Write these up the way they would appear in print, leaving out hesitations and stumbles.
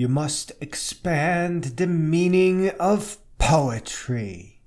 you must expand the meaning of poetry.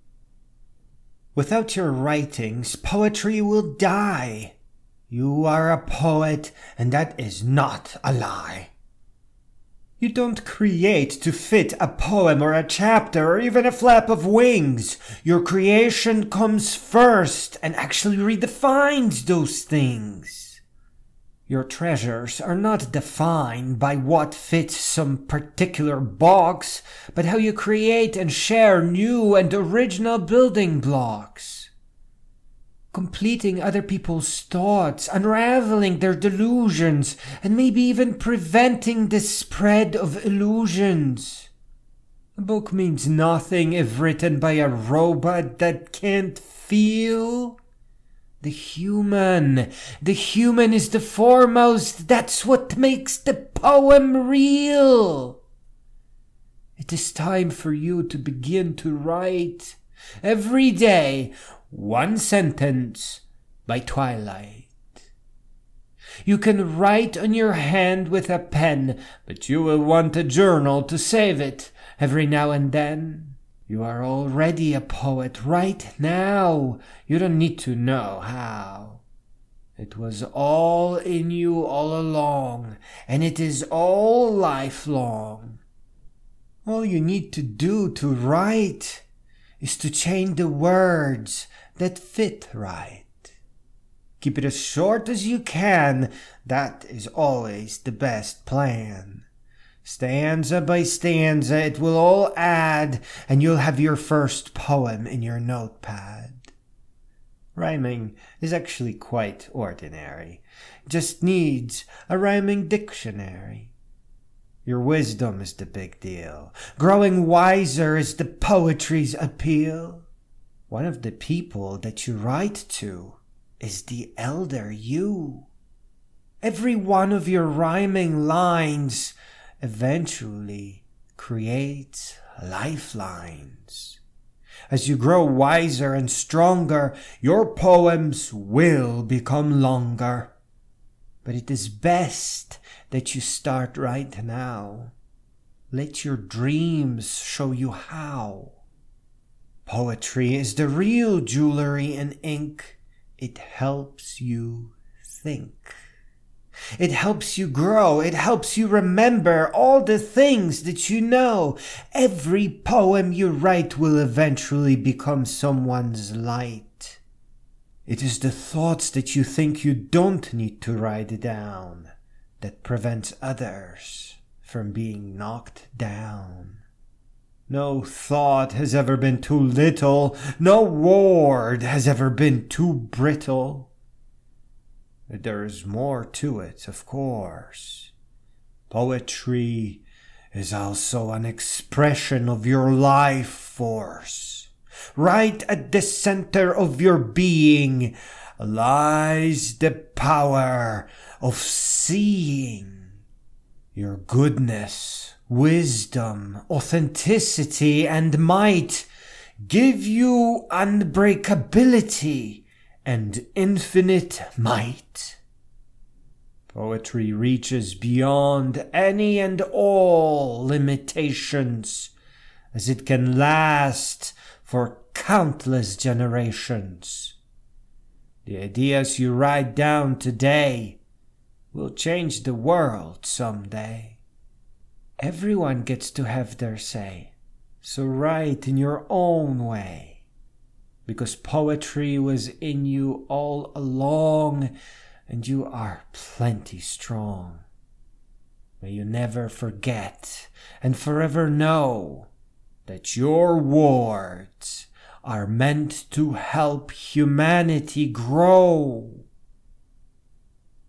Without your writings, poetry will die. You are a poet, and that is not a lie. You don't create to fit a poem or a chapter or even a flap of wings. Your creation comes first and actually redefines those things. Your treasures are not defined by what fits some particular box, but how you create and share new and original building blocks. Completing other people's thoughts, unraveling their delusions, and maybe even preventing the spread of illusions. A book means nothing if written by a robot that can't feel. The human is the foremost. That's what makes the poem real. It is time for you to begin to write. Every day, one sentence by twilight. You can write on your hand with a pen, but you will want a journal to save it every now and then. You are already a poet right now. You don't need to know how. It was all in you all along, and it is all lifelong. All you need to do to write is to change the words that fit right. Keep it as short as you can. That is always the best plan. Stanza by stanza, it will all add, and you'll have your first poem in your notepad. Rhyming is actually quite ordinary. Just needs a rhyming dictionary. Your wisdom is the big deal. Growing wiser is the poetry's appeal. One of the people that you write to is the elder you. Every one of your rhyming lines eventually creates lifelines. As you grow wiser and stronger, your poems will become longer. But it is best that you start right now. Let your dreams show you how. Poetry is the real jewelry in ink. It helps you think. It helps you grow. It helps you remember all the things that you know. Every poem you write will eventually become someone's light. It is the thoughts that you think you don't need to write down that prevents others from being knocked down. No thought has ever been too little. No word has ever been too brittle. But there is more to it, of course. Poetry is also an expression of your life force. Right at the center of your being lies the power of seeing. Your goodness, wisdom, authenticity, and might give you unbreakability and infinite might. Poetry reaches beyond any and all limitations, as it can last for countless generations. The ideas you write down today will change the world someday. Everyone gets to have their say, so write in your own way. Because poetry was in you all along, and you are plenty strong. May you never forget and forever know that your words are meant to help humanity grow.